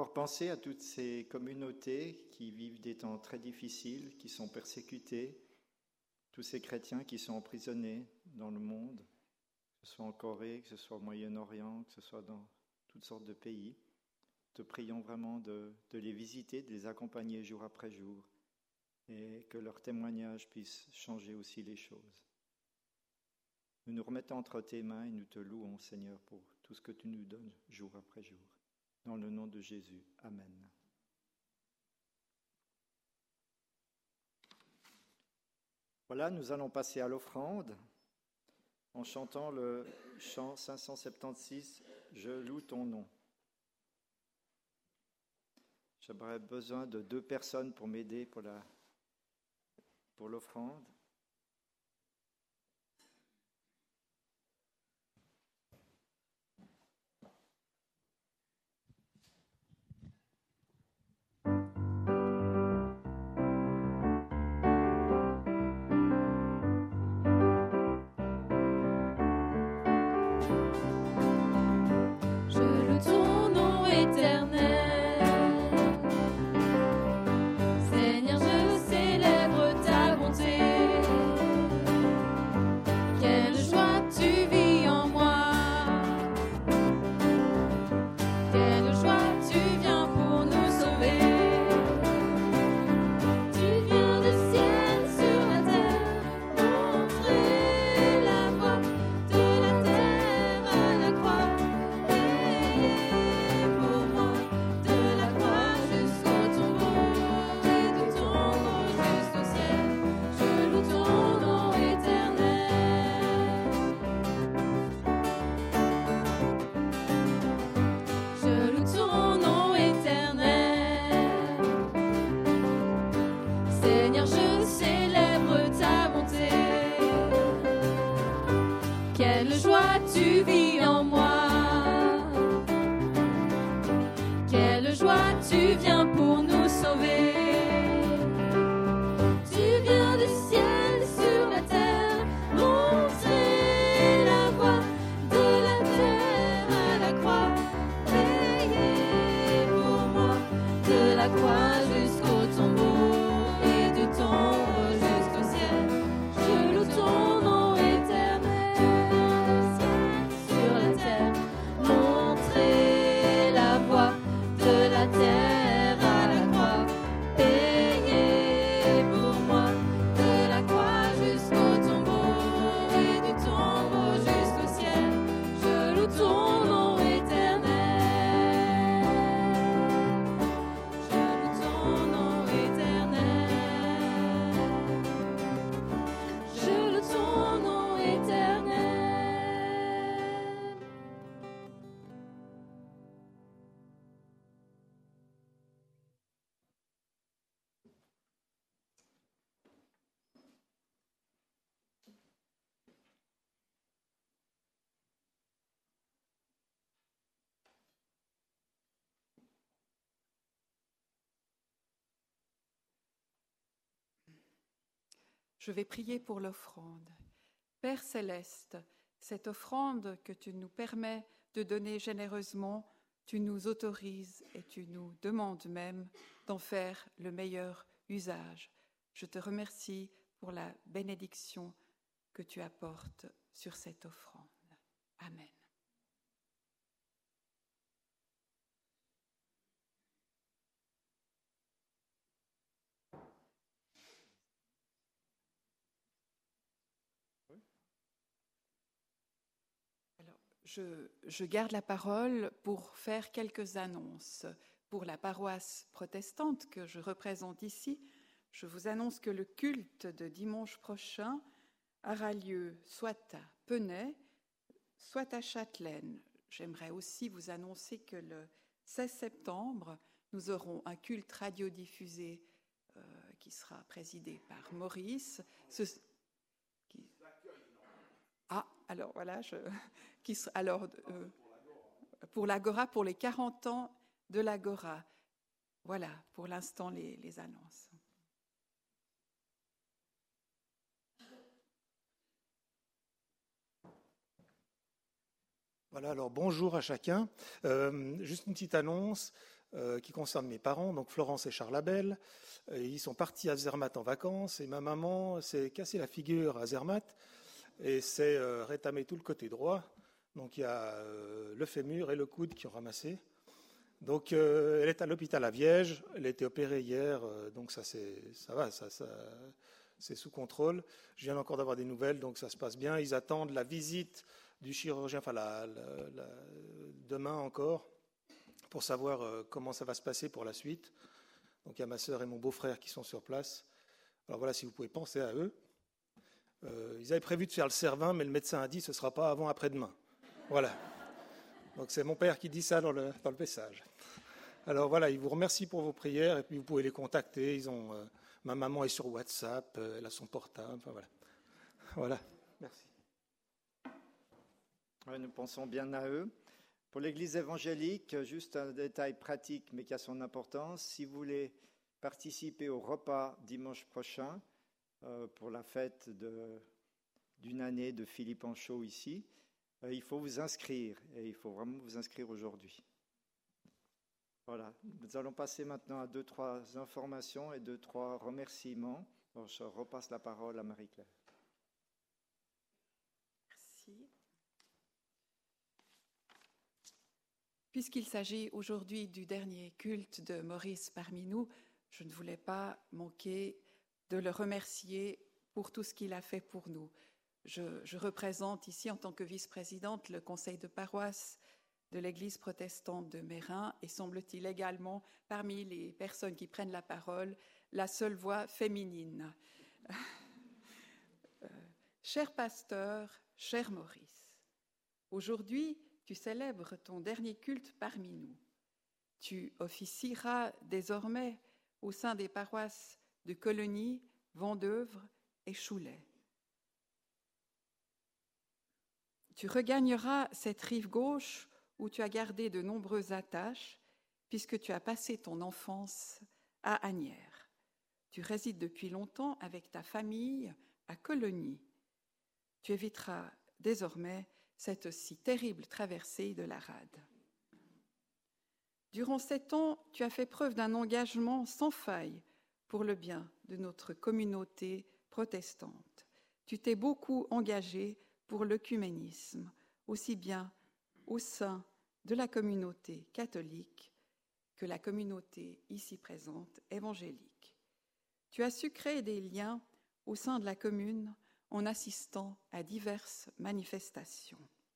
Encore penser à toutes ces communautés qui vivent des temps très difficiles, qui sont persécutées, tous ces chrétiens qui sont emprisonnés dans le monde, que ce soit en Corée, que ce soit au Moyen-Orient, que ce soit dans toutes sortes de pays. Te prions vraiment de les visiter, de les accompagner jour après jour, et que leur témoignage puisse changer aussi les choses. Nous nous remettons entre tes mains et nous te louons, Seigneur, pour tout ce que tu nous donnes jour après jour. Dans le nom de Jésus. Amen. Voilà, nous allons passer à l'offrande en chantant le chant 576, « Je loue ton nom ». J'aurais besoin de 2 personnes pour m'aider pour l'offrande. Je loue ton nom éternel. Seigneur, je célèbre ta bonté. Quelle joie tu vis en moi. Quelle joie tu viens pour nous sauver. Tu viens du ciel sur la terre, montrer la voie de la terre à la croix. Payé pour moi, de la croix jusqu'au tombeau, et du tombeau jusqu'au ciel. Je loue ton nom éternel. Je loue ton nom éternel. Seigneur, je célèbre ta bonté. Quelle joie tu vis en moi. Quelle joie tu viens pour nous sauver. Tu viens du ciel sur la terre, montrer la voie de la terre à la croix. Payé pour moi, de la croix jusqu'au tombeau, et du tombeau jusqu'au ciel. Je loue ton nom éternel. Sur la terre, montrer la voie de la terre à la croix. Payé pour moi, de la croix jusqu'au tombeau, et du tombeau jusqu'au ciel. Je loue ton nom éternel. Je loue ton nom éternel. Je loue ton nom éternel. Je vais prier pour l'offrande. Père céleste, cette offrande que tu nous permets de donner généreusement, tu nous autorises et tu nous demandes même d'en faire le meilleur usage. Je te remercie pour la bénédiction que tu apportes sur cette offrande. Amen. Je garde la parole pour faire quelques annonces. Pour la paroisse protestante que je représente ici, je vous annonce que le culte de dimanche prochain aura lieu soit à Penay, soit à Châtelaine. J'aimerais aussi vous annoncer que le 16 septembre, nous aurons un culte radiodiffusé qui sera présidé par Maurice. Alors voilà, pour l'Agora, pour les 40 ans de l'Agora. Voilà, pour l'instant, les annonces. Voilà, alors bonjour à chacun. Juste une petite annonce. qui concerne mes parents, donc Florence et Charles Abel. Et ils sont partis à Zermatt en vacances et ma maman s'est cassé la figure à Zermatt et s'est rétamé tout le côté droit. Donc il y a le fémur et le coude qui ont ramassé. Donc elle est à l'hôpital à Viège, elle a été opérée hier, donc ça va, c'est sous contrôle. Je viens encore d'avoir des nouvelles, donc ça se passe bien. Ils attendent la visite du chirurgien, enfin demain encore, pour savoir comment ça va se passer pour la suite. Donc il y a ma sœur et mon beau-frère qui sont sur place. Alors voilà, si vous pouvez penser à eux. Ils avaient prévu de faire le Cervin, mais le médecin a dit que ce ne sera pas avant après-demain. Voilà. Donc c'est mon père qui dit ça dans le message. Alors voilà, il vous remercie pour vos prières et puis vous pouvez les contacter. Ma maman est sur WhatsApp, elle a son portable. Enfin voilà. Voilà. Merci. Ouais, nous pensons bien à eux. Pour l'Église évangélique, juste un détail pratique mais qui a son importance. Si vous voulez participer au repas dimanche prochain pour la fête d'une année de Philippe Anchaud ici, il faut vous inscrire et il faut vraiment vous inscrire aujourd'hui. Voilà, nous allons passer maintenant à 2-3 informations et 2-3 remerciements. Alors, je repasse la parole à Marie-Claire. Merci. Puisqu'il s'agit aujourd'hui du dernier culte de Maurice parmi nous, je ne voulais pas manquer de le remercier pour tout ce qu'il a fait pour nous. Je représente ici, en tant que vice-présidente, le conseil de paroisse de l'Église protestante de Mérin et semble-t-il également, parmi les personnes qui prennent la parole, la seule voix féminine. Cher pasteur, cher Maurice, aujourd'hui, tu célèbres ton dernier culte parmi nous. Tu officieras désormais au sein des paroisses de Cologny, Vendeuvre et Choulais. Tu regagneras cette rive gauche où tu as gardé de nombreuses attaches, puisque tu as passé ton enfance à Asnières. Tu résides depuis longtemps avec ta famille à Cologny. Tu éviteras désormais cette si terrible traversée de la Rade. Durant 7 ans, tu as fait preuve d'un engagement sans faille pour le bien de notre communauté protestante. Tu t'es beaucoup engagé pour l'œcuménisme, aussi bien au sein de la communauté catholique que la communauté ici présente évangélique. Tu as su créer des liens au sein de la commune en assistant à diverses manifestations.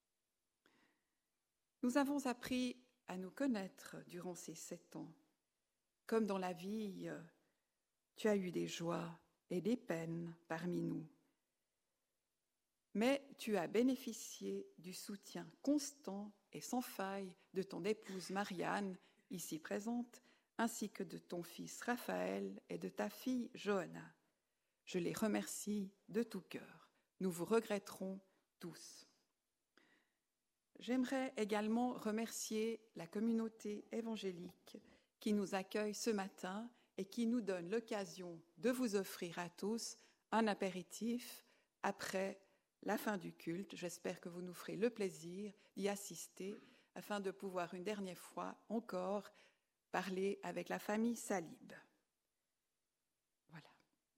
Nous avons appris à nous connaître durant ces 7 ans. Comme dans la vie, tu as eu des joies et des peines parmi nous. Mais tu as bénéficié du soutien constant et sans faille de ton épouse Marianne, ici présente, ainsi que de ton fils Raphaël et de ta fille Johanna. Je les remercie de tout cœur. Nous vous regretterons tous. J'aimerais également remercier la communauté évangélique qui nous accueille ce matin et qui nous donne l'occasion de vous offrir à tous un apéritif après la fin du culte. J'espère que vous nous ferez le plaisir d'y assister afin de pouvoir une dernière fois encore parler avec la famille Salib. Voilà.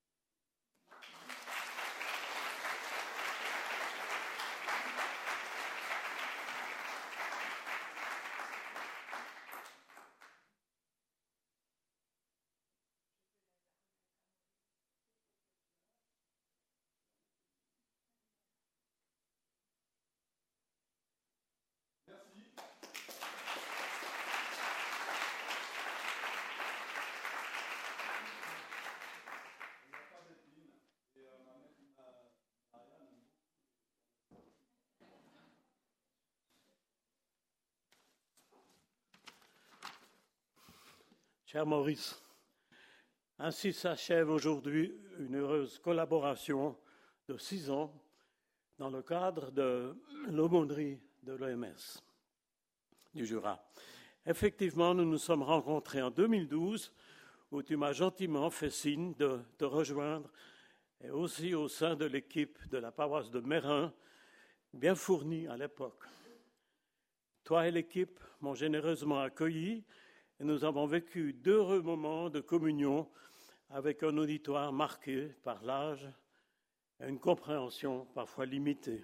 Cher Maurice, ainsi s'achève aujourd'hui une heureuse collaboration de 6 ans dans le cadre de l'aumônerie de l'OMS du Jura. Effectivement, nous nous sommes rencontrés en 2012 où tu m'as gentiment fait signe de te rejoindre et aussi au sein de l'équipe de la paroisse de Mérin, bien fournie à l'époque. Toi et l'équipe m'ont généreusement accueilli et nous avons vécu d'heureux moments de communion avec un auditoire marqué par l'âge et une compréhension parfois limitée.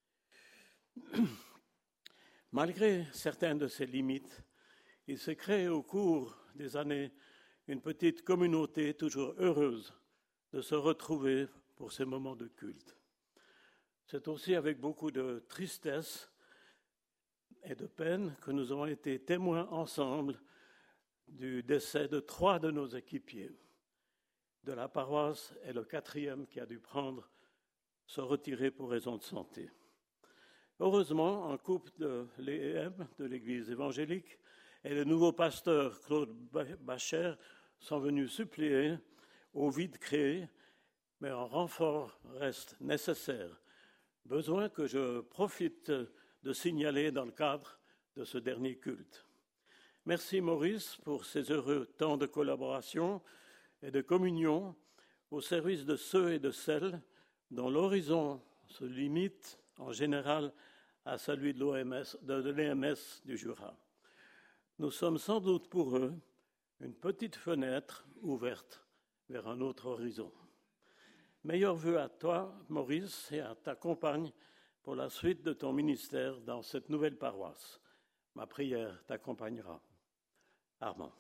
Malgré certaines de ces limites, il s'est créé au cours des années une petite communauté toujours heureuse de se retrouver pour ces moments de culte. C'est aussi avec beaucoup de tristesse et de peine que nous avons été témoins ensemble du décès de 3 de nos équipiers de la paroisse et le 4e qui a dû se retirer pour raison de santé. Heureusement, un couple de l'EM, de l'Église évangélique, et le nouveau pasteur Claude Bacher sont venus suppléer au vide créé, mais un renfort reste nécessaire. Besoin que je profite de signaler dans le cadre de ce dernier culte. Merci Maurice pour ces heureux temps de collaboration et de communion au service de ceux et de celles dont l'horizon se limite en général à celui de l'EMS du Jura. Nous sommes sans doute pour eux une petite fenêtre ouverte vers un autre horizon. Meilleurs vœux à toi, Maurice, et à ta compagne pour la suite de ton ministère dans cette nouvelle paroisse. Ma prière t'accompagnera. Armand.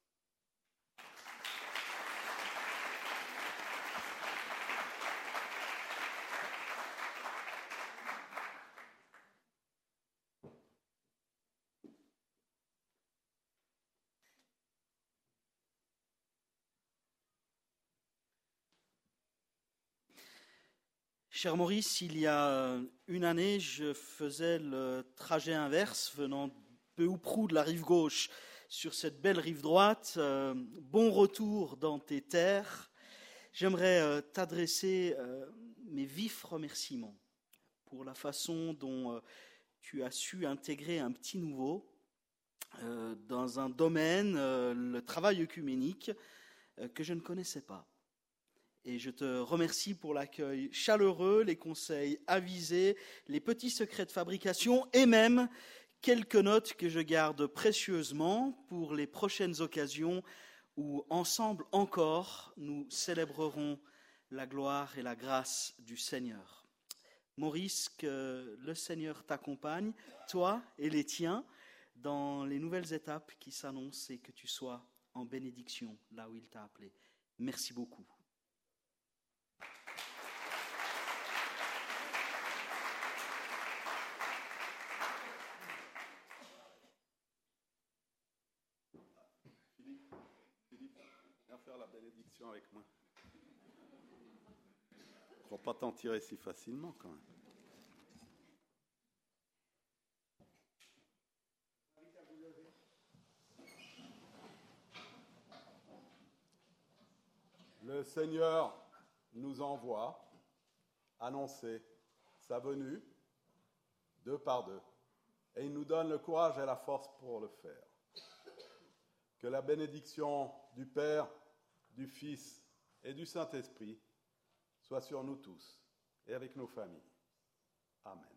Cher Maurice, il y a une année, je faisais le trajet inverse, venant peu ou prou de la rive gauche sur cette belle rive droite. Bon retour dans tes terres. J'aimerais t'adresser mes vifs remerciements pour la façon dont tu as su intégrer un petit nouveau dans un domaine, le travail œcuménique, que je ne connaissais pas. Et je te remercie pour l'accueil chaleureux, les conseils avisés, les petits secrets de fabrication et même quelques notes que je garde précieusement pour les prochaines occasions où, ensemble encore, nous célébrerons la gloire et la grâce du Seigneur. Maurice, que le Seigneur t'accompagne, toi et les tiens, dans les nouvelles étapes qui s'annoncent et que tu sois en bénédiction là où il t'a appelé. Merci beaucoup. Faire la bénédiction avec moi. Je ne crois pas t'en tirer si facilement quand même. Le Seigneur nous envoie annoncer sa venue 2 par 2 et il nous donne le courage et la force pour le faire. Que la bénédiction du Père, du Fils et du Saint-Esprit soit sur nous tous et avec nos familles. Amen.